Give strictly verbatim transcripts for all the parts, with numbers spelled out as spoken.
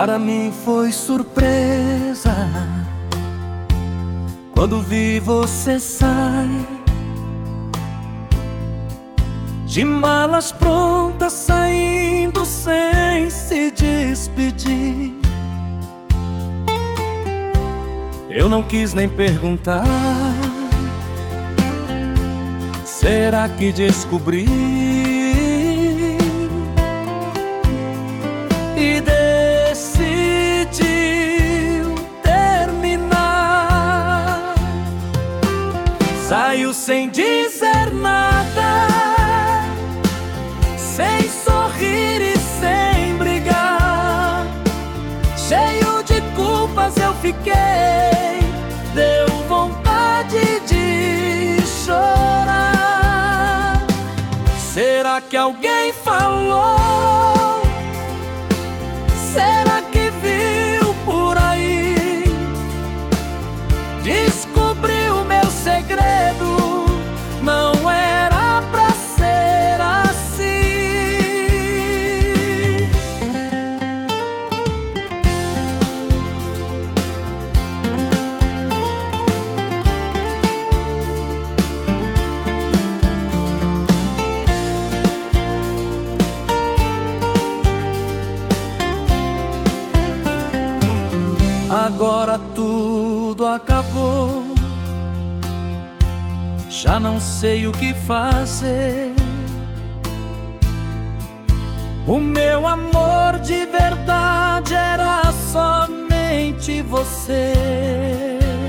Para mim foi surpresa quando vi você sair, de malas prontas, saindo sem se despedir. Eu não quis nem perguntar, será que descobri? E decidiu terminar. Saiu sem dizer nada, sem sorrir e sem brigar. Cheio de culpas eu fiquei, deu vontade de chorar. Será que alguém falou? Será que viu por aí? Descobriu meu segredo, não era pra ser assim. Agora tudo acabou, já não sei o que fazer. O meu amor de verdade era somente você.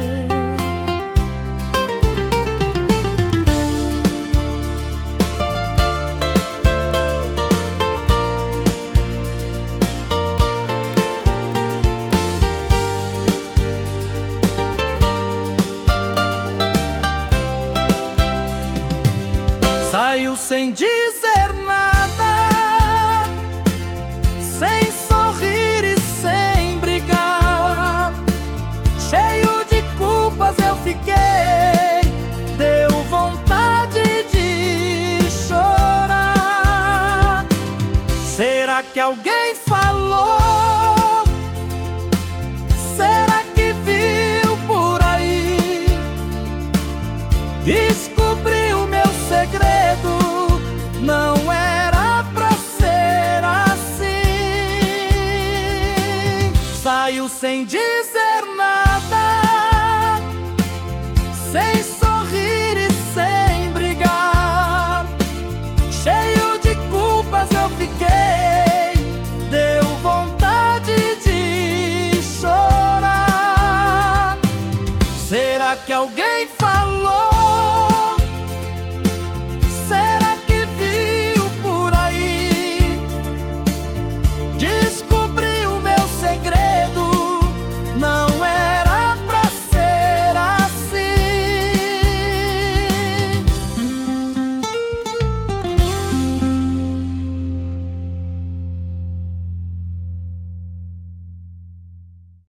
Saiu sem dizer nada, sem sorrir e sem brigar. Cheio de culpas eu fiquei, deu vontade de chorar. Será que alguém falou? Será que viu por aí? Descobriu meu segredo, não era pra ser assim. Saiu sem dizer